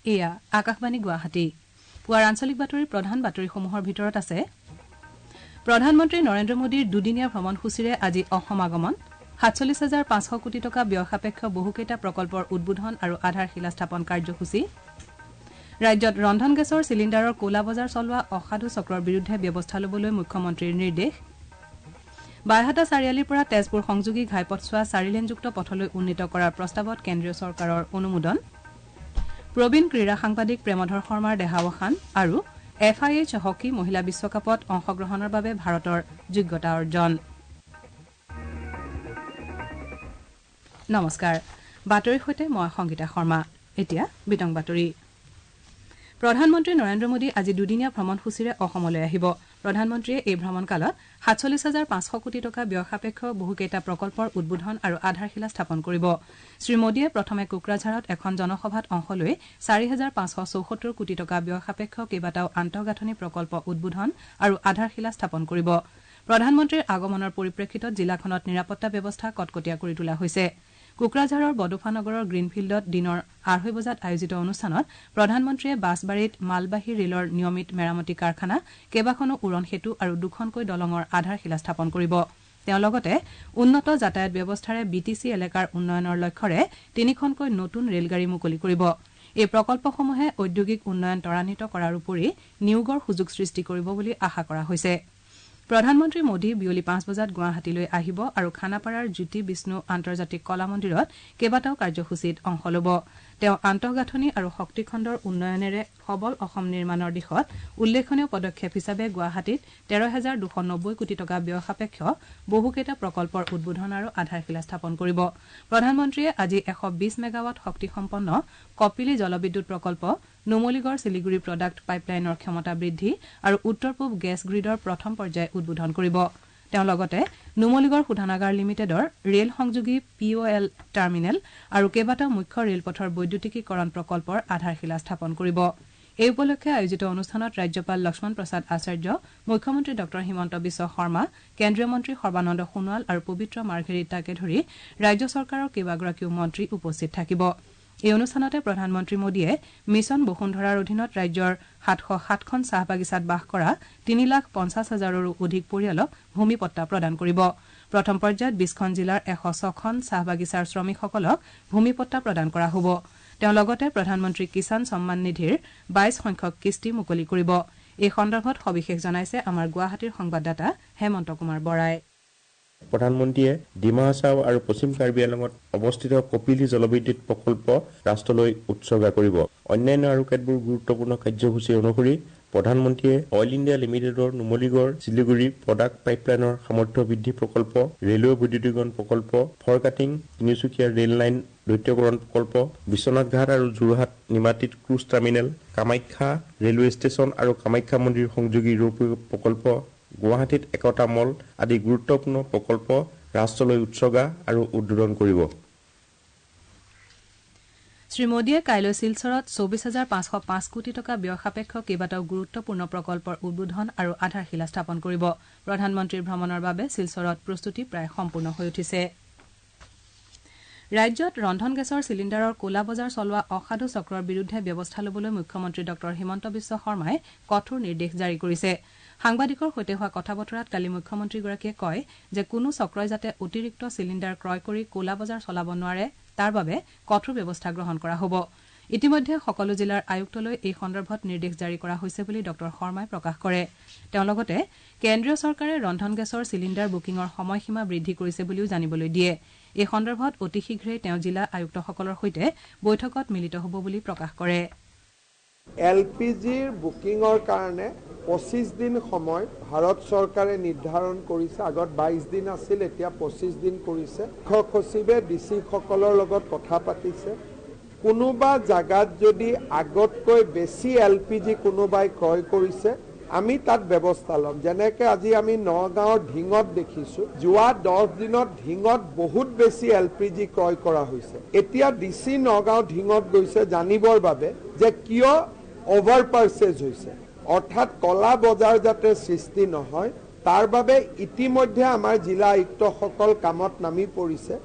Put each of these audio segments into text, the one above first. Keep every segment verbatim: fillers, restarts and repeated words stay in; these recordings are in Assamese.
এয়া আকাশবাণী গুৱাহাটী পুৱাৰ আঞ্চলিক বাতৰিৰ প্ৰধান বাতৰিসমূহৰ ভিতৰত আছে প্ৰধানমন্ত্ৰী নৰেন্দ্ৰ মোদীৰ দুদিনীয়া ভ্ৰমণসূচীৰে আজি অসম আগমন সাতচল্লিছ হাজাৰ পাঁচশ কোটি টকা ব্যয়সাপেক্ষ বহুকেইটা প্ৰকল্পৰ উদ্বোধন আৰু আধাৰশিলা স্থাপন কাৰ্যসূচী ৰাজ্যত ৰন্ধন গেছৰ চিলিণ্ডাৰৰ কোলা বজাৰ চলোৱা অসাধু চক্ৰৰ বিৰুদ্ধে ব্যৱস্থা ল'বলৈ মুখ্যমন্ত্ৰীৰ নিৰ্দেশ বাইহাটা চাৰিআলিৰ পৰা তেজপুৰ সংযোগী ঘাইপথছোৱা চাৰিলেনযুক্ত পথলৈ উন্নীত কৰাৰ প্ৰস্তাৱত কেন্দ্ৰীয় চৰকাৰৰ অনুমোদন প্ৰবীণ ক্ৰীড়া সাংবাদিক প্ৰেমধৰ শৰ্মাৰ দেহাৱসান আৰু এফ আই এইচ হকী মহিলা বিশ্বকাপত অংশগ্ৰহণৰ বাবে ভাৰতৰ যোগ্যতা অৰ্জন নমস্কাৰ বাতৰিৰ সৈতে মই সংগীতা শৰ্মা এতিয়া বিতং বাতৰি প্ৰধানমন্ত্ৰী নৰেন্দ্ৰ মোদী আজি দুদিনীয়া ভ্ৰমণসূচীৰে অসমলৈ আহিব প্ৰধানমন্ত্ৰীয়ে এই ভ্ৰমণকালত সাতচল্লিছ হাজাৰ পাঁচশ কোটি টকা ব্যয়সাপেক্ষ বহুকেইটা প্ৰকল্পৰ উদ্বোধন আৰু আধাৰশিলা স্থাপন কৰিব শ্ৰীমোদীয়ে প্ৰথমে কোকৰাঝাৰত এখন জনসভাত অংশ লৈ চাৰি হাজাৰ পাঁচশ চৌসত্তৰ কোটি টকা ব্যয়সাপেক্ষ কেইবাটাও আন্তঃগাঁথনি প্ৰকল্প উদ্বোধন আৰু আধাৰশিলা স্থাপন কৰিব প্ৰধানমন্ত্ৰীৰ আগমনৰ পৰিপ্ৰেক্ষিতত জিলাখনত নিৰাপত্তা ব্যৱস্থা কটকটীয়া কৰি তোলা হৈছে কোকৰাঝাৰৰ বডোফা নগৰৰ গ্ৰীণফিল্ডত দিনৰ আঢ়ৈ বজাত আয়োজিত অনুষ্ঠানত প্ৰধানমন্ত্ৰীয়ে বাছবাৰীত মালবাহী ৰেলৰ নিয়মিত মেৰামতি কাৰখানা কেইবাখনো উৰণ সেতু আৰু দুখনকৈ দলঙৰ আধাৰশিলা স্থাপন কৰিব তেওঁ লগতে উন্নত যাতায়াত ব্যৱস্থাৰে বি টি চি এলেকাৰ উন্নয়নৰ লক্ষ্যৰে তিনিখনকৈ নতুন ৰেলগাড়ী মুকলি কৰিব এই প্ৰকল্পসমূহে ঔদ্যোগিক উন্নয়ন ত্বৰান্বিত কৰাৰ উপৰি নিয়োগৰ সুযোগ সৃষ্টি কৰিব বুলি আশা কৰা হৈছে প্ৰধানমন্ত্ৰী মোদী বিয়লি পাঁচ বজাত গুৱাহাটীলৈ আহিব আৰু খানাপাৰাৰ জ্যোতি বিষ্ণু আন্তৰ্জাতিক কলা মন্দিৰত কেইবাটাও কাৰ্যসূচীত অংশ ল'ব তেওঁ আন্তঃগাঁথনি আৰু শক্তিখণ্ডৰ উন্নয়নেৰে সবল অসম নিৰ্মাণৰ দিশত উল্লেখনীয় পদক্ষেপ হিচাপে গুৱাহাটীত তেৰ হাজাৰ দুশ নব্বৈ কোটি টকা ব্যয়সাপেক্ষ বহুকেইটা প্ৰকল্পৰ উদ্বোধন আৰু আধাৰশিলা স্থাপন কৰিব প্ৰধানমন্ত্ৰীয়ে আজি এশ বিশ মেগাৱাট শক্তিসম্পন্ন কপিলী জলবিদ্যুৎ প্ৰকল্প নুমলীগড় শিলিগুৰি প্ৰডাক্ট পাইপলাইনৰ ক্ষমতা বৃদ্ধি আৰু উত্তৰ পূব গেছ গ্ৰীডৰ প্ৰথম পৰ্যায় উদ্বোধন কৰিব তেওঁ লগতে নুমলীগড় শোধনাগাৰ লিমিটেডৰ ৰেল সংযোগী পি অ' এল টাৰ্মিনেল আৰু কেইবাটাও মুখ্য ৰেলপথৰ বৈদ্যুতিকীকৰণ প্ৰকল্পৰ আধাৰশিলা স্থাপন কৰিব এই উপলক্ষে আয়োজিত অনুষ্ঠানত ৰাজ্যপাল লক্ষ্মণ প্ৰসাদ আচাৰ্য মুখ্যমন্ত্ৰী ডঃ হিমন্ত বিশ্ব শৰ্মা কেন্দ্ৰীয় মন্ত্ৰী সৰ্বানন্দ সোণোৱাল আৰু পবিত্ৰ মাৰ্ঘেৰিটাকে ধৰি ৰাজ্য চৰকাৰৰ কেইবাগৰাকীও মন্ত্ৰী উপস্থিত থাকিব এই অনুষ্ঠানতে প্ৰধানমন্ত্ৰী মোদীয়ে মিছন বসুন্ধৰাৰ অধীনত ৰাজ্যৰ সাতশ সাতখন চাহ বাগিচাত বাস কৰা তিনি লাখ পঞ্চাছ হাজাৰৰো অধিক পৰিয়ালক ভূমিপট্টা প্ৰদান কৰিব প্ৰথম পৰ্যায়ত বিশখন জিলাৰ এশ ছখন চাহ বাগিচাৰ শ্ৰমিকসকলক ভূমিপট্টা প্ৰদান কৰা হ'ব তেওঁ লগতে প্ৰধানমন্ত্ৰী কিষাণ সন্মান নিধিৰ বাইছ সংখ্যক কিস্তি মুকলি কৰিব এই সন্দৰ্ভত সবিশেষ জনাইছে আমাৰ গুৱাহাটীৰ সংবাদদাতা হেমন্ত কুমাৰ বৰাই প্ৰধানমন্ত্ৰীয়ে ডিমা হাছাও আৰু পশ্চিম কাৰ্বি আংলঙত অৱস্থিত কপিলী জলবিদ্যুৎ প্ৰকল্প ৰাষ্ট্ৰলৈ উৎসৰ্গা কৰিব অন্যান্য আৰু কেতবোৰ গুৰুত্বপূৰ্ণ কাৰ্যসূচী অনুসৰি প্ৰধানমন্ত্ৰীয়ে অইল ইণ্ডিয়া লিমিটেডৰ নুমলীগড় শিলিগুৰি প্ৰডাক্ট পাইপলাইনৰ সামৰ্থ্য বৃদ্ধি প্ৰকল্প ৰেলৱে বৈদ্যুতিকৰণ প্ৰকল্প ফৰকাটিং তিনিচুকীয়া ৰেল লাইন দ্বৈতকৰণ প্ৰকল্প বিশ্বনাথ ঘাট আৰু যোৰহাট নিমাতীত cruise terminal Kamakhya railway station আৰু কামাখ্যা মন্দিৰ সংযোগী ৰূপে প্ৰকল্প গুৱাহাটীত একতা মল আদি গুৰুত্বপূৰ্ণ প্ৰকল্প ৰাষ্ট্ৰলৈ উৎসৰ্গা আৰু উদ্বোধন কৰিব শ্ৰীমোদীয়ে কাইলৈ শিলচৰত চৌবিছ হাজাৰ পাঁচশ পাঁচ কোটি টকা ব্যয়সাপেক্ষ কেইবাটাও গুৰুত্বপূৰ্ণ প্ৰকল্পৰ উদ্বোধন আৰু আধাৰশিলা স্থাপন কৰিব প্ৰধানমন্ত্ৰীৰ ভ্ৰমণৰ বাবে শিলচৰত প্ৰস্তুতি প্ৰায় সম্পূৰ্ণ হৈ উঠিছে ৰাজ্যত ৰন্ধন গেছৰ চিলিণ্ডাৰৰ কোলা বজাৰ চলোৱা অসাধু চক্ৰৰ বিৰুদ্ধে ব্যৱস্থা ল'বলৈ মুখ্যমন্ত্ৰী ডঃ হিমন্ত বিশ্ব শৰ্মাই কঠোৰ নিৰ্দেশ জাৰি কৰিছে সাংবাদিকৰ সৈতে হোৱা কথা বতৰাত কালি মুখ্যমন্ত্ৰীগৰাকীয়ে কয় যে কোনো চক্ৰই যাতে অতিৰিক্ত চিলিণ্ডাৰ ক্ৰয় কৰি কোলা বজাৰ চলাব নোৱাৰে তাৰ বাবে কঠোৰ ব্যৱস্থা গ্ৰহণ কৰা হ'ব ইতিমধ্যে সকলো জিলাৰ আয়ুক্তলৈ এই সন্দৰ্ভত নিৰ্দেশ জাৰি কৰা হৈছে বুলি ডঃ শৰ্মাই প্ৰকাশ কৰে তেওঁ লগতে কেন্দ্ৰীয় চৰকাৰে ৰন্ধন গেছৰ চিলিণ্ডাৰ বুকিঙৰ সময়সীমা বৃদ্ধি কৰিছে বুলিও জানিবলৈ দিয়ে এই সন্দৰ্ভত অতি শীঘ্ৰেই তেওঁ জিলা আয়ুক্তসকলৰ সৈতে বৈঠকত মিলিত হ'ব বুলি প্ৰকাশ কৰে এল পি জিৰ বুকিঙৰ কাৰণে পঁচিছ দিন সময় ভাৰত চৰকাৰে নিৰ্ধাৰণ কৰিছে আগত বাইছ দিন আছিল এতিয়া পঁচিছ দিন কৰিছে মুখ্য সচিবে ডি চি সকলৰ লগত কথা পাতিছে কোনোবা জাগাত যদি আগতকৈ বেছি এল পি জি কোনোবাই ক্ৰয় কৰিছে আমি তাত ব্যৱস্থা ল'ম যেনেকৈ আজি আমি নগাঁৱৰ ঢিঙত দেখিছোঁ যোৱা দহ দিনত ঢিঙত বহুত বেছি এল পি জি ক্ৰয় কৰা হৈছে এতিয়া ডি চি নগাঁও ঢিঙত গৈছে জানিবৰ বাবে যে কিয় অভাৰ পাৰ্চেজ হৈছে অৰ্থাৎ কলা বজাৰ যাতে সৃষ্টি নহয় তাৰ বাবে ইতিমধ্যে আমাৰ জিলা আয়ুক্তসকল কামত নামি পৰিছে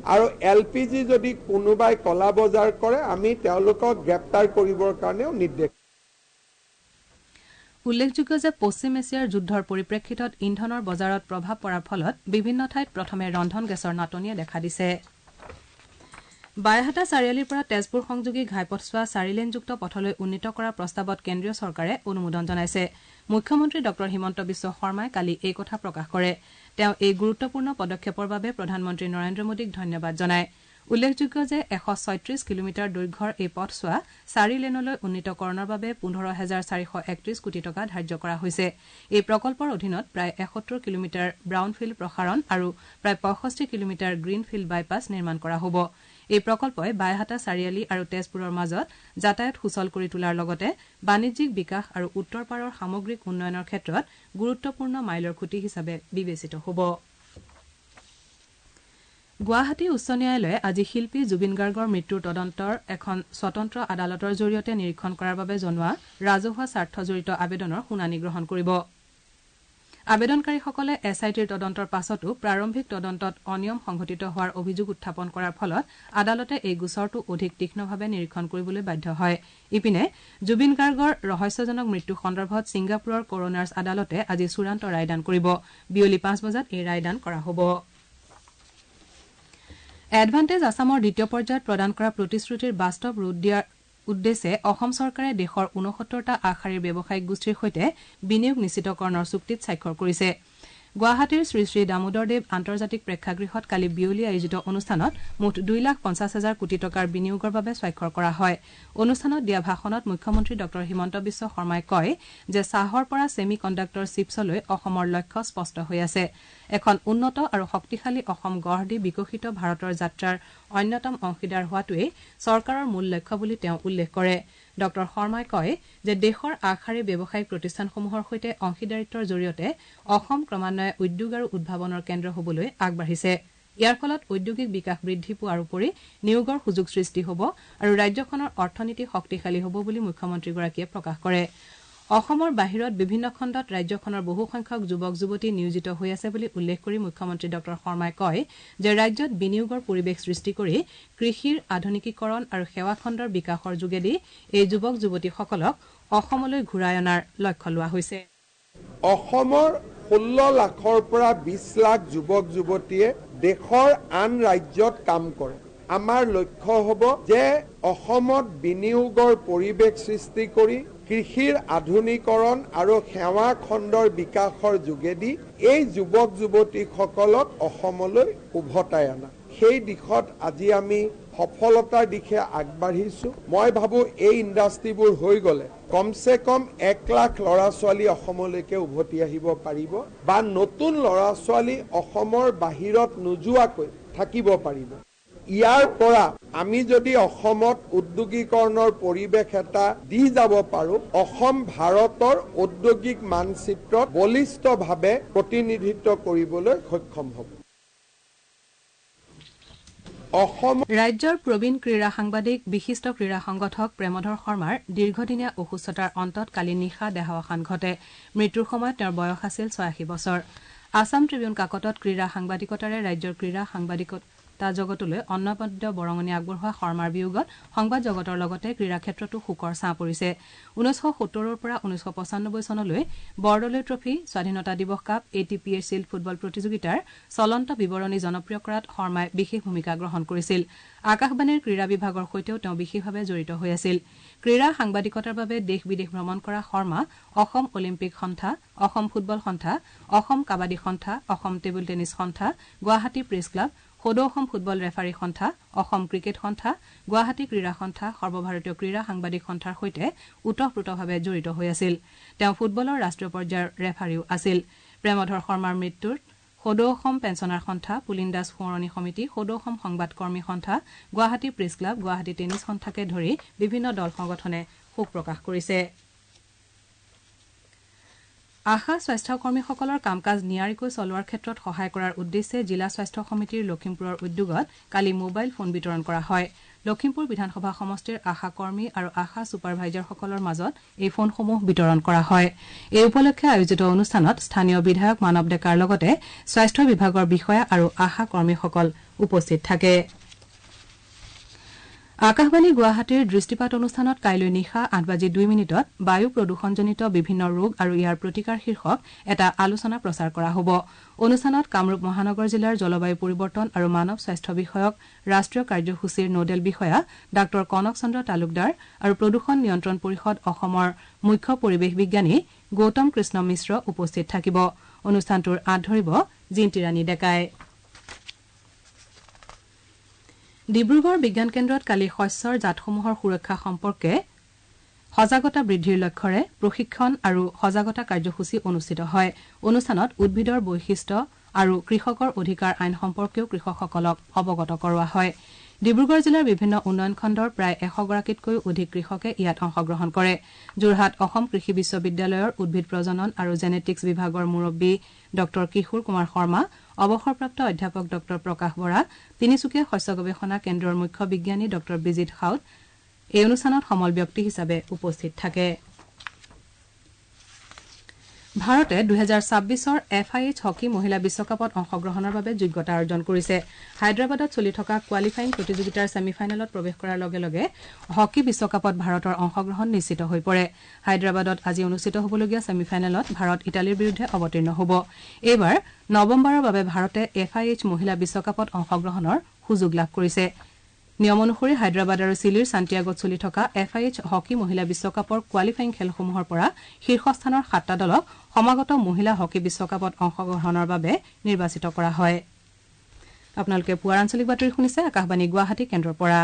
আৰু এল পি জি যদি কোনোবাই কলা বজাৰ কৰে আমি তেওঁলোকক গ্ৰেপ্তাৰ কৰিবৰ কাৰণেও নিৰ্দেশ। উল্লেখযোগ্য যে পশ্চিম এছিয়াৰ যুদ্ধৰ পৰিপ্ৰেক্ষিতত ইন্ধনৰ বজাৰত প্ৰভাৱ পৰাৰ ফলত বিভিন্ন ঠাইত প্ৰথমে ৰন্ধন গেছৰ নাটনিয়ে দেখা দিছে। বাইহাটা চাৰিআলিৰ পৰা তেজপুৰ সংযোগী ঘাইপথছোৱা চাৰিলেনযুক্ত পথলৈ উন্নীত কৰাৰ প্ৰস্তাৱত কেন্দ্ৰীয় চৰকাৰে অনুমোদন জনাইছে। মুখ্যমন্ত্ৰী ডঃ হিমন্ত বিশ্ব শৰ্মাই কালি এই কথা প্ৰকাশ কৰে। তেওঁ এই গুৰুত্বপূৰ্ণ পদক্ষেপৰ বাবে প্ৰধানমন্ত্ৰী নৰেন্দ্ৰ মোদীক ধন্যবাদ জনায়। উল্লেখযোগ্য যে এশ ছয়ত্ৰিশ কিলোমিটাৰ দৈৰ্ঘ্যৰ এই পথছোৱা চাৰি লেনলৈ উন্নীতকৰণৰ বাবে পোন্ধৰ হাজাৰ চাৰিশ একত্ৰিশ কোটি টকা ধাৰ্য কৰা হৈছে। এই প্ৰকল্পৰ অধীনত প্ৰায় এসত্তৰ কিলোমিটাৰ ব্ৰাউনফিল্ড প্ৰসাৰণ আৰু প্ৰায় পঁয়ষষ্ঠি কিলোমিটাৰ গ্ৰীণফিল্ড বাইপাছ নিৰ্মাণ কৰা হ'ব। এই প্ৰকল্পই বাইহাটা চাৰিআলি আৰু তেজপুৰৰ মাজত যাতায়াত সুচল কৰি তোলাৰ লগতে বাণিজ্যিক বিকাশ আৰু উত্তৰ পাৰৰ সামগ্ৰিক উন্নয়নৰ ক্ষেত্ৰত গুৰুত্বপূৰ্ণ মাইলৰ খুঁটি হিচাপে বিবেচিত হ'ব। গুৱাহাটী উচ্চ ন্যায়ালয়ে আজি শিল্পী জুবিন গাৰ্গৰ মৃত্যুৰ তদন্তৰ এখন স্বতন্ত্ৰ আদালতৰ জৰিয়তে নিৰীক্ষণ কৰাৰ বাবে জনোৱা ৰাজহুৱা স্বাৰ্থজড়িত আবেদনৰ শুনানি গ্ৰহণ কৰিব। আবেদনকাৰীসকলে এছ আই টিৰ তদন্তৰ পাছতো প্ৰাৰম্ভিক তদন্তত অনিয়ম সংঘটিত হোৱাৰ অভিযোগ উত্থাপন কৰাৰ ফলত আদালতে এই গোচৰটো অধিক তীক্ষ্ণভাৱে নিৰীক্ষণ কৰিবলৈ বাধ্য হয়। ইপিনে জুবিন গাৰ্গৰ ৰহস্যজনক মৃত্যু সন্দৰ্ভত ছিংগাপুৰৰ কৰোনাৰ্ছ আদালতে আজি চূড়ান্ত ৰায়দান কৰিব। বিয়লি পাঁচ বজাত এই ৰায়দান কৰা হ'ব। এডভান্টেজ আছামৰ দ্বিতীয় পৰ্যায়ত প্ৰদান কৰা প্ৰতিশ্ৰুতিৰ বাস্তৱ ৰূপ দিয়াৰ উদ্দেশ্যে অসম চৰকাৰে দেশৰ ঊনসত্তৰটা আগশাৰীৰ ব্যৱসায়িক গোষ্ঠীৰ সৈতে বিনিয়োগ নিশ্চিতকৰণৰ চুক্তিত স্বাক্ষৰ কৰিছে। গুৱাহাটীৰ শ্ৰী শ্ৰী দামোদৰদেৱ আন্তৰ্জাতিক প্ৰেক্ষাগৃহত কালি বিয়লি আয়োজিত অনুষ্ঠানত মুঠ দুই লাখ পঞ্চাছ হাজাৰ কোটি টকাৰ বিনিয়োগৰ বাবে স্বাক্ষৰ কৰা হয়। অনুষ্ঠানত দিয়া ভাষণত মুখ্যমন্ত্ৰী ডঃ হিমন্ত বিশ্ব শৰ্মাই কয় যে চাহৰ পৰা ছেমি কণ্ডাক্টৰ চিপছলৈ অসমৰ লক্ষ্য স্পষ্ট হৈ আছে। এখন উন্নত আৰু শক্তিশালী অসম গঢ় দি বিকশিত ভাৰতৰ যাত্ৰাৰ অন্যতম অংশীদাৰ হোৱাটোৱেই চৰকাৰৰ মূল লক্ষ্য বুলি তেওঁ উল্লেখ কৰে। ডঃ শৰ্মাই কয় যে দেশৰ আগশাৰীৰ ব্যৱসায়িক প্ৰতিষ্ঠানসমূহৰ সৈতে অংশীদাৰিত্বৰ জৰিয়তে অসম ক্ৰমান্বয়ে উদ্যোগ আৰু উদ্ভাৱনৰ কেন্দ্ৰ হ'বলৈ আগবাঢ়িছে। ইয়াৰ ফলত ঔদ্যোগিক বিকাশ বৃদ্ধি পোৱাৰ উপৰি নিয়োগৰ সুযোগ সৃষ্টি হ'ব আৰু ৰাজ্যখনৰ অৰ্থনীতি শক্তিশালী হ'ব বুলি মুখ্যমন্ত্ৰীগৰাকীয়ে প্ৰকাশ কৰে। অসমৰ বাহিৰত বিভিন্ন খণ্ডত ৰাজ্যখনৰ বহুসংখ্যক যুৱক যুৱতী নিয়োজিত হৈ আছে বুলি উল্লেখ কৰি মুখ্যমন্ত্ৰী ডঃ শৰ্মাই কয় যে ৰাজ্যত বিনিয়োগৰ পৰিৱেশ সৃষ্টি কৰি কৃষিৰ আধুনিকীকৰণ আৰু সেৱা খণ্ডৰ বিকাশৰ যোগেদি এই যুৱক যুৱতীসকলক অসমলৈ ঘূৰাই অনাৰ লক্ষ্য লোৱা হৈছে। অসমৰ ষোল্ল লাখৰ পৰা বিশ লাখ যুৱক যুৱতীয়ে দেশৰ আন ৰাজ্যত কাম কৰে। আমাৰ লক্ষ্য হ'ব যে অসমত বিনিয়োগৰ পৰিৱেশ সৃষ্টি কৰি কৃষিৰ আধুনিকৰণ আৰু সেৱা খণ্ডৰ বিকাশৰ যোগেদি এই যুৱক যুৱতীসকলক অসমলৈ উভতাই অনা। সেই দিশত আজি আমি সফলতাৰ দিশে আগবাঢ়িছো। মই ভাবো এই ইণ্ডাষ্ট্ৰীবোৰ হৈ গ'লে কমচে কম এক লাখ ল'ৰা ছোৱালী অসমলৈকে উভতি আহিব পাৰিব বা নতুন ল'ৰা ছোৱালী অসমৰ বাহিৰত নোযোৱাকৈ থাকিব পাৰিব। ইয়াৰ পৰা আমি যদি অসমত উদ্যোগীকৰণৰ পৰিৱেশ এটা দি যাব পাৰো, অসম ভাৰতৰ ঔদ্যোগিক মানচিত্ৰত বলিষ্ঠভাৱে প্ৰতিনিধিত্ব কৰিবলৈ সক্ষম হ'ব। ৰাজ্যৰ প্ৰবীণ ক্ৰীড়া সাংবাদিক বিশিষ্ট ক্ৰীড়া সংগঠক প্ৰেমধৰ শৰ্মাৰ দীৰ্ঘদিনীয়া অসুস্থতাৰ অন্তত কালি নিশা দেহাৱসান ঘটে। মৃত্যুৰ সময়ত তেওঁৰ বয়স আছিল ছয়াশী বছৰ। আছাম ট্ৰিবিউন কাকতত ক্ৰীড়া সাংবাদিকতাৰে ৰাজ্যৰ ক্ৰীড়া সাংবাদিকতা জগতলৈ অন্নপদ্য বৰঙণি আগবঢ়োৱা শৰ্মাৰ বিয়োগত সংবাদ জগতৰ লগতে ক্ৰীড়া ক্ষেত্ৰতো শোকৰ ছাঁ পৰিছে। ঊনৈছশ সত্তৰৰ পৰা ঊনৈছশ পঁচানব্বৈ চনলৈ বৰদলৈ ট্ৰফী, স্বাধীনতা দিৱস কাপ, এ টি পি এৰ চিল্ড ফুটবল প্ৰতিযোগিতাৰ চলন্ত বিৱৰণী জনপ্ৰিয় কৰাত শৰ্মাই বিশেষ ভূমিকা গ্ৰহণ কৰিছিল। আকাশবাণীৰ ক্ৰীড়া বিভাগৰ সৈতেও তেওঁ বিশেষভাৱে জড়িত হৈ আছিল। ক্ৰীড়া সাংবাদিকতাৰ বাবে দেশ বিদেশ ভ্ৰমণ কৰা শৰ্মা অসম অলিম্পিক সন্থা, অসম ফুটবল সন্থা, অসম কাবাডী সন্থা, অসম টেবুল টেনিছ সন্থা, গুৱাহাটী প্ৰেছ ক্লাব, সদৌ অসম ফুটবল ৰেফাৰী সন্থা, অসম ক্ৰিকেট সন্থা, গুৱাহাটী ক্ৰীড়া সন্থা, সৰ্বভাৰতীয় ক্ৰীড়া সাংবাদিক সন্থাৰ সৈতে ওতঃপ্ৰোতভাৱে জড়িত হৈ আছিল। তেওঁ ফুটবলৰ ৰাষ্ট্ৰীয় পৰ্যায়ৰ ৰেফাৰীও আছিল। প্ৰেমধৰ শৰ্মাৰ মৃত্যুত সদৌ অসম পেঞ্চনাৰ সন্থা, পুলিন দাস সোঁৱৰণী সমিতি, সদৌ অসম সংবাদকৰ্মী সন্থা, Guwahati press club, Guwahati tennis সন্থাকে ধৰি বিভিন্ন দল সংগঠনে শোক প্ৰকাশ কৰিছে। আশা স্বাস্থ্যকৰ্মীসকলৰ কাম কাজ নিয়াৰিকৈ চলোৱাৰ ক্ষেত্ৰত সহায় কৰাৰ উদ্দেশ্যে জিলা স্বাস্থ্য সমিতিৰ লখিমপুৰৰ উদ্যোগত কালি মোবাইল ফোন বিতৰণ কৰা হয় লখিমপুৰ বিধানসভা সমষ্টিৰ আশা কৰ্মী আৰু আশা ছুপাৰভাইজাৰসকলৰ মাজত এই ফোনসমূহ বিতৰণ কৰা হয় এই উপলক্ষে আয়োজিত অনুষ্ঠানত স্থানীয় বিধায়ক মানৱ ডেকাৰ লগতে স্বাস্থ্য বিভাগৰ বিষয়া আৰু আশা কৰ্মীসকল উপস্থিত থাকে আকাশবাণী গুৱাহাটীৰ দৃষ্টিপাত অনুষ্ঠানত কাইলৈ নিশা আঠ বাজি দুই মিনিটত বায়ু প্ৰদূষণজনিত বিভিন্ন ৰোগ আৰু ইয়াৰ প্ৰতিকাৰ শীৰ্ষক এটা আলোচনা প্ৰচাৰ কৰা হ'ব অনুষ্ঠানত কামৰূপ মহানগৰ জিলাৰ জলবায়ু পৰিৱৰ্তন আৰু মানৱ স্বাস্থ্য বিষয়ক ৰাষ্ট্ৰীয় কাৰ্যসূচীৰ নোডেল বিষয়া ডাঃ কনক চন্দ্ৰ তালুকদাৰ আৰু প্ৰদূষণ নিয়ন্ত্ৰণ পৰিষদ অসমৰ মুখ্য পৰিৱেশ বিজ্ঞানী গৌতম কৃষ্ণ মিশ্ৰ উপস্থিত থাকিব অনুষ্ঠানটোৰ আঁত ধৰিব জিন্তি ৰাণী ডেকাই ডিব্ৰুগড় বিজ্ঞান কেন্দ্ৰত কালি শস্যৰ জাতসমূহৰ সুৰক্ষা সম্পৰ্কে সজাগতা বৃদ্ধিৰ লক্ষ্যৰে প্ৰশিক্ষণ আৰু সজাগতা কাৰ্যসূচী অনুষ্ঠিত হয় অনুষ্ঠানত উদ্ভিদৰ বৈশিষ্ট্য আৰু কৃষকৰ অধিকাৰ আইন সম্পৰ্কেও কৃষকসকলক অৱগত কৰোৱা হয় ডিব্ৰুগড় জিলাৰ বিভিন্ন উন্নয়ন খণ্ডৰ প্ৰায় এশ গৰাকীতকৈও অধিক কৃষকে ইয়াত অংশগ্ৰহণ কৰে যোৰহাট অসম কৃষি বিশ্ববিদ্যালয়ৰ উদ্ভিদ প্ৰজনন আৰু জেনেটিক্স বিভাগৰ মুৰব্বী ডঃ কিশোৰ কুমাৰ শৰ্মা অৱসৰপ্ৰাপ্ত অধ্যাপক ডঃ প্ৰকাশ বৰা তিনিচুকীয়া শস্য গৱেষণা কেন্দ্ৰৰ মুখ্য বিজ্ঞানী ডঃ বিজিত সাউদ এই অনুষ্ঠানত সমল ব্যক্তি হিচাপে উপস্থিত থাকে ভাৰতে দুহেজাৰ ছাব্বিছৰ এফ আই এইচ হকী মহিলা বিশ্বকাপত অংশগ্ৰহণৰ বাবে যোগ্যতা অৰ্জন কৰিছে হায়দৰাবাদত চলি থকা কোৱালিফাইং প্ৰতিযোগিতাৰ ছেমিফাইনেলত প্ৰৱেশ কৰাৰ লগে লগে হকী বিশ্বকাপত ভাৰতৰ অংশগ্ৰহণ নিশ্চিত হৈ পৰে হায়দৰাবাদত আজি অনুষ্ঠিত হ'বলগীয়া ছেমিফাইনেলত ভাৰত ইটালীৰ বিৰুদ্ধে অৱতীৰ্ণ হ'ব এইবাৰ নৱমবাৰৰ বাবে ভাৰতে এফ আই এইচ মহিলা বিশ্বকাপত অংশগ্ৰহণৰ সুযোগ লাভ কৰিছে নিয়ম অনুসৰি হায়দৰাবাদ আৰু চিলিৰ সান্তিয়াগোত চলি থকা এফ আই এইচ হকী মহিলা বিশ্বকাপৰ কোৱালিফাইং খেলসমূহৰ পৰা শীৰ্ষস্থানৰ সাতটা দলক সমাগত মহিলা হকী বিশ্বকাপত অংশগ্ৰহণৰ বাবে নিৰ্বাচিত কৰা হয় আপোনালোকে পুৱাৰ আঞ্চলিক বাতৰি শুনিছে আকাশবাণী গুৱাহাটী কেন্দ্ৰৰ পৰা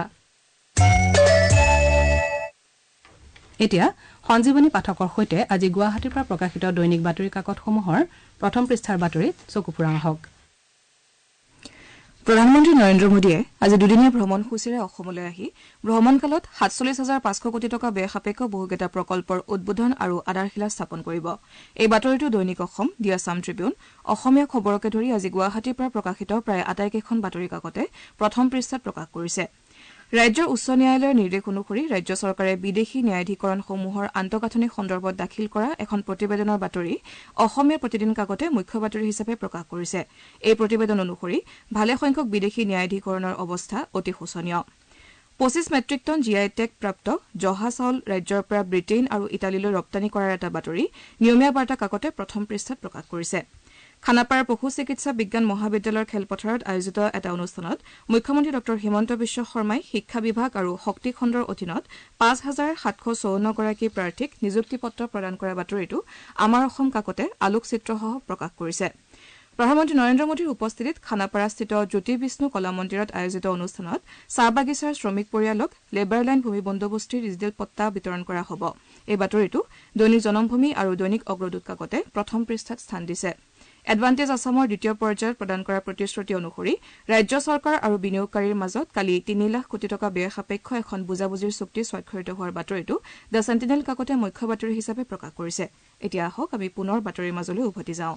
এতিয়া সঞ্জীৱনী পাঠকৰ সৈতে আজি গুৱাহাটীৰ পৰা প্ৰকাশিত দৈনিক বাতৰি কাকতসমূহৰ প্ৰথম পৃষ্ঠাৰ বাতৰিত চকু ফুৰাওঁ আহক প্ৰধানমন্ত্ৰী নৰেন্দ্ৰ মোদীয়ে আজি দুদিনীয়া ভ্ৰমণসূচীৰে অসমলৈ আহি ভ্ৰমণকালত সাতচল্লিছ হাজাৰ পাঁচশ কোটি টকা ব্যয় সাপেক্ষ বহুকেইটা প্ৰকল্পৰ উদ্বোধন আৰু আধাৰশিলা স্থাপন কৰিব এই বাতৰিটো Dainik Asom the Assam Tribune অসমীয়া খবৰকে ধৰি আজি গুৱাহাটীৰ পৰা প্ৰকাশিত প্ৰায় আটাইকেইখন বাতৰি কাকতে প্ৰথম পৃষ্ঠাত প্ৰকাশ কৰিছে ৰাজ্যৰ উচ্চ ন্যায়ালয়ৰ নিৰ্দেশ অনুসৰি ৰাজ্য চৰকাৰে বিদেশী ন্যায়াধীকৰণসমূহৰ আন্তঃগাঁথনি সন্দৰ্ভত দাখিল কৰা এখন প্ৰতিবেদনৰ বাতৰি অসমীয়া প্ৰতিদিন কাকতে মুখ্য বাতৰি হিচাপে প্ৰকাশ কৰিছে এই প্ৰতিবেদন অনুসৰি ভালেসংখ্যক বিদেশী ন্যায়াধীকৰণৰ অৱস্থা অতি শোচনীয় পঁচিছ metric ton G I tag প্ৰাপ্ত জহা চাউল ৰাজ্যৰ পৰা ব্ৰিটেইন আৰু ইটালীলৈ ৰপ্তানি কৰাৰ এটা বাতৰি নিয়মীয়া বাৰ্তা কাকতে প্ৰথম পৃষ্ঠাত প্ৰকাশ কৰিছে খানাপাৰাৰ পশু চিকিৎসা বিজ্ঞান মহাবিদ্যালয়ৰ খেলপথাৰত আয়োজিত এটা অনুষ্ঠানত মুখ্যমন্ত্ৰী ডঃ হিমন্ত বিশ্ব শৰ্মাই শিক্ষা বিভাগ আৰু শক্তি খণ্ডৰ অধীনত পাঁচ হাজাৰ সাতশ চৌৱন্ন গৰাকী প্ৰাৰ্থীক নিযুক্তি পত্ৰ প্ৰদান কৰা বাতৰিটো আমাৰ অসম কাকতে আলোকচিত্ৰসহ প্ৰকাশ কৰিছে প্ৰধানমন্ত্ৰী নৰেন্দ্ৰ মোদীৰ উপস্থিতিত খানাপাৰাস্থিত জ্যোতি বিষ্ণু কলা মন্দিৰত আয়োজিত অনুষ্ঠানত চাহ বাগিচাৰ শ্ৰমিক পৰিয়ালক লেবাৰ লাইন ভূমি বন্দোবস্তিৰ ডিজিটেল পট্টা বিতৰণ কৰা হ'ব এই বাতৰিটো দৈনিক জনমভূমি আৰু দৈনিক অগ্ৰদূত কাকতে প্ৰথম পৃষ্ঠাত স্থান দিছে এডভান্টেজ আছামৰ দ্বিতীয় পৰ্যায়ত প্ৰদান কৰা প্ৰতিশ্ৰুতি অনুসৰি ৰাজ্য চৰকাৰ আৰু বিনিয়োগকাৰীৰ মাজত কালি তিনি লাখ কোটি টকা ব্যয় সাপেক্ষ এখন বুজাবুজিৰ চুক্তি স্বাক্ষৰিত হোৱাৰ বাতৰিটো দ্য চেণ্টিনেল কাকতে মুখ্য বাতৰি হিচাপে প্ৰকাশ কৰিছে এতিয়া আহক আমি পুনৰ বাতৰিৰ মাজলৈ উভতি যাওঁ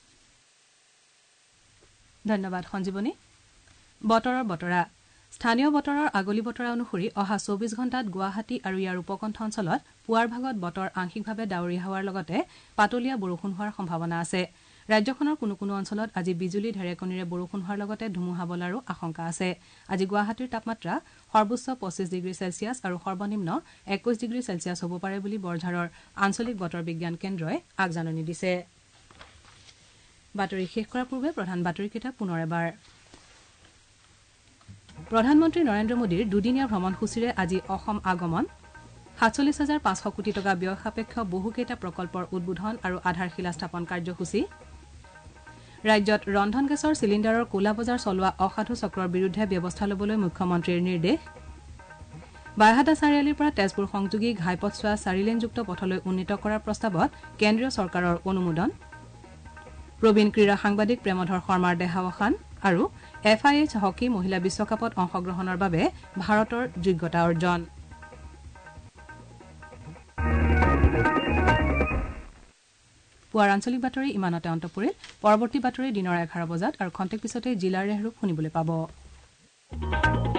ধন্যবাদ সঞ্জীৱনী বতৰৰ বতৰা স্থানীয় বতৰৰ আগলি বতৰা অনুসৰি অহা চৌবিশ ঘণ্টাত গুৱাহাটী আৰু ইয়াৰ উপকণ্ঠ অঞ্চলত পুৱাৰ ভাগত বতৰ আংশিকভাৱে ডাৱৰীয়া হোৱাৰ লগতে পাতলীয়া বৰষুণ হোৱাৰ সম্ভাৱনা আছে ৰাজ্যখনৰ কোনো কোনো অঞ্চলত আজি বিজুলী ঢেৰেকণীৰে বৰষুণ হোৱাৰ লগতে ধুমুহা বলাৰো আশংকা আছে আজি গুৱাহাটীৰ তাপমাত্ৰা সৰ্বোচ্চ পঁচিছ ডিগ্ৰী চেলছিয়াছ আৰু সৰ্বনিম্ন একৈশ ডিগ্ৰী চেলছিয়াছ হ'ব পাৰে বুলি বৰঝাৰৰ আঞ্চলিক বতৰ বিজ্ঞান কেন্দ্ৰই আগজাননী দিছে বাতৰি শেষ কৰাৰ পূৰ্বে প্ৰধান বাতৰিকেইটা পুনৰ এবাৰ প্ৰধানমন্ত্ৰী নৰেন্দ্ৰ মোদীৰ দুদিনীয়া ভ্ৰমণসূচীৰে আজি অসম আগমন সাতচল্লিছ হাজাৰ পাঁচশ কোটি টকা ব্যয় সাপেক্ষ বহুকেইটা প্ৰকল্পৰ উদ্বোধন আৰু আধাৰশিলা স্থাপন কাৰ্যসূচী ৰাজ্যত ৰন্ধন গেছৰ চিলিণ্ডাৰৰ কোলা বজাৰ চলোৱা অসাধু চক্ৰৰ বিৰুদ্ধে ব্যৱস্থা ল'বলৈ মুখ্যমন্ত্ৰীৰ নিৰ্দেশ বাইহাটা চাৰিআলিৰ পৰা তেজপুৰ সংযোগী ঘাইপথছোৱা চাৰিলেনযুক্ত পথলৈ উন্নীত কৰাৰ প্ৰস্তাৱত কেন্দ্ৰীয় চৰকাৰৰ অনুমোদন প্ৰবীণ ক্ৰীড়া সাংবাদিক প্ৰেমধৰ শৰ্মাৰ দেহাৱসান আৰু এফ আই এইচ হকী মহিলা বিশ্বকাপত অংশগ্ৰহণৰ বাবে ভাৰতৰ যোগ্যতা অৰ্জন পুৱাৰ আঞ্চলিক বাতৰি ইমানতে অন্ত পৰিল। পৰৱৰ্তী বাতৰি দিনৰ এঘাৰ বজাত আৰু খন্তেক পিছতে জিলাৰ ৰেহৰূপ শুনিবলৈ পাব।